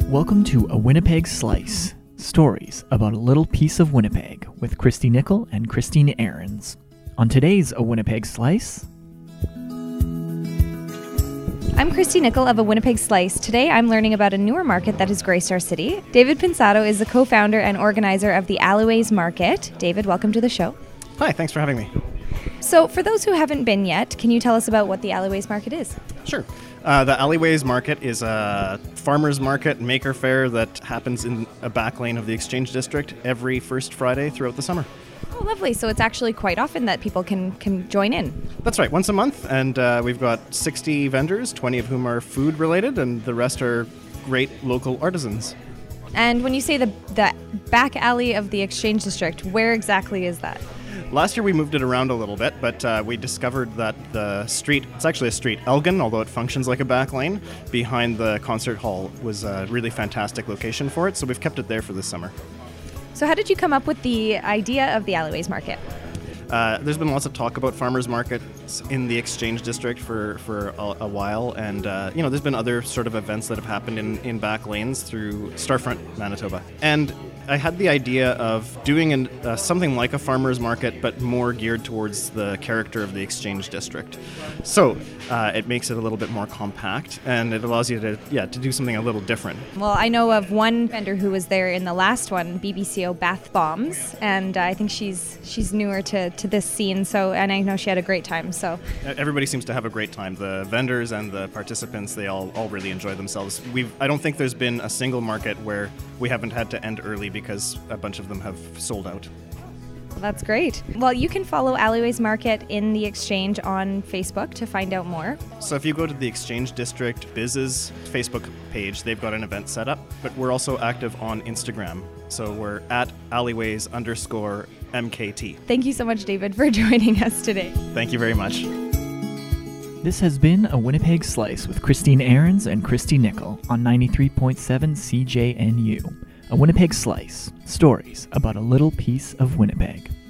Welcome to A Winnipeg Slice, stories about a little piece of Winnipeg with Christy Nickel and Christine Ahrens. On today's A Winnipeg Slice... I'm Christy Nickel of A Winnipeg Slice. Today I'm learning about a newer market that has graced our city. David Pinsato is the co-founder and organizer of the Alleyways Market. David, welcome to the show. Hi, thanks for having me. So for those who haven't been yet, can you tell us about what the Alleyways Market is? Sure. The Alleyways Market is a farmers market maker fair that happens in a back lane of the Exchange District every first Friday throughout the summer. Oh, lovely. So it's actually quite often that people can join in. That's right, once a month, and we've got 60 vendors, 20 of whom are food related, and the rest are great local artisans. And when you say the back alley of the Exchange District, where exactly is that? Last year we moved it around a little bit, but we discovered that the street, it's actually a street, Elgin, although it functions like a back lane, behind the concert hall was a really fantastic location for it, so we've kept it there for this summer. So how did you come up with the idea of the Alleyways Market? There's been lots of talk about farmers markets in the Exchange District for a while, and there's been other sort of events that have happened in back lanes through Starfront, Manitoba. And I had the idea of doing something like a farmers market, but more geared towards the character of the Exchange District. So it makes it a little bit more compact, and it allows you to do something a little different. Well, I know of one vendor who was there in the last one, BBCO Bath Bombs, and I think she's newer to this scene. So, and I know she had a great time. So everybody seems to have a great time. The vendors and the participants, they all really enjoy themselves. I don't think there's been a single market where we haven't had to end early because a bunch of them have sold out. Well, that's great. Well, you can follow Alleyways Market in the Exchange on Facebook to find out more. So if you go to the Exchange District Biz's Facebook page, they've got an event set up, but we're also active on Instagram. So we're at alleyways_MKT. Thank you so much, David, for joining us today. Thank you very much. This has been A Winnipeg Slice with Christine Ahrens and Christy Nickel on 93.7 CJNU. A Winnipeg Slice, stories about a little piece of Winnipeg.